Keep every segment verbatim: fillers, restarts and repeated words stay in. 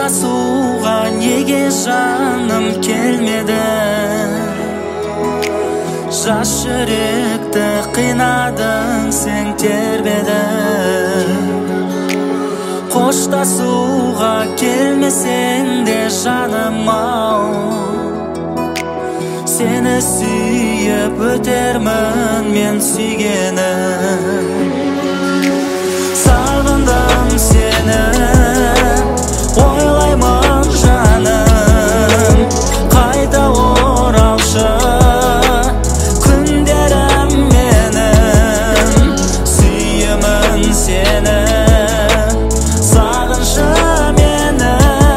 Koştasуға неге жаным келмеді? Жас жүректі қинадың, сен тербедің. Koştasуға келмесең де жаным ау, сені сүйіп өтермін мен сүйгенім. Сағындым сені, ойлаймын жаным, қайта оралшы күндерім менің. Сүйемін сені, сағыншы мені,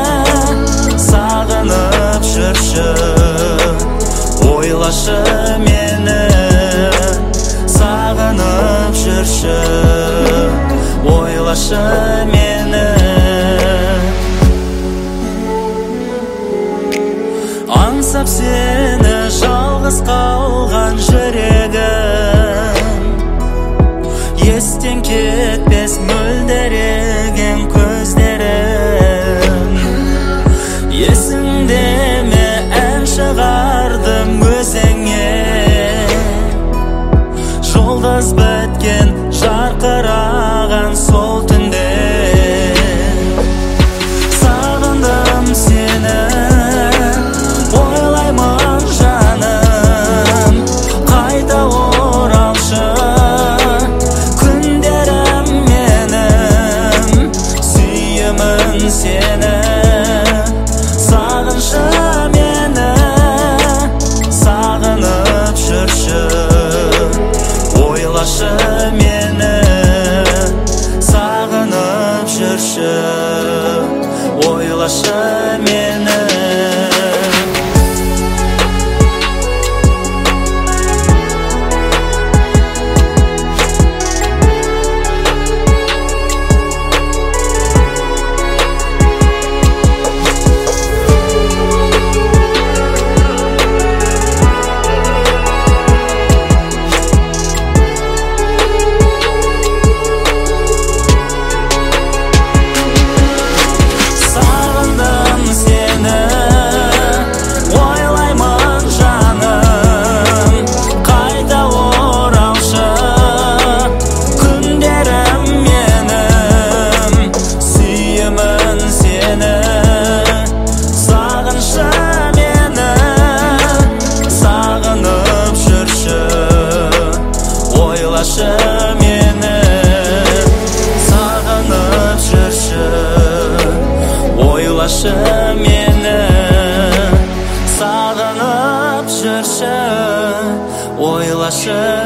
сағынып жүрші, ойлашы мені, сағынып жүрші, ойлашы мені. Аңсап сені жалғыз қалған жүрегім, естен кетпес мөлдіреген көздерім. Есіңде ме ән шығардым өзіңе, жұлдыз біткен жарқыраған сол түнде. Сағындым сені, ойлаймын жаным, қайта оралшы күндерім менің. Сүйемін сені, сағыншы мені, сағынып жүрші, ойлашы мені, сағынып жүрші, ойлашы мені. Ойлашы мені, сағынып жүрші, ойлашы мені, сағынып жүрші, ойлашы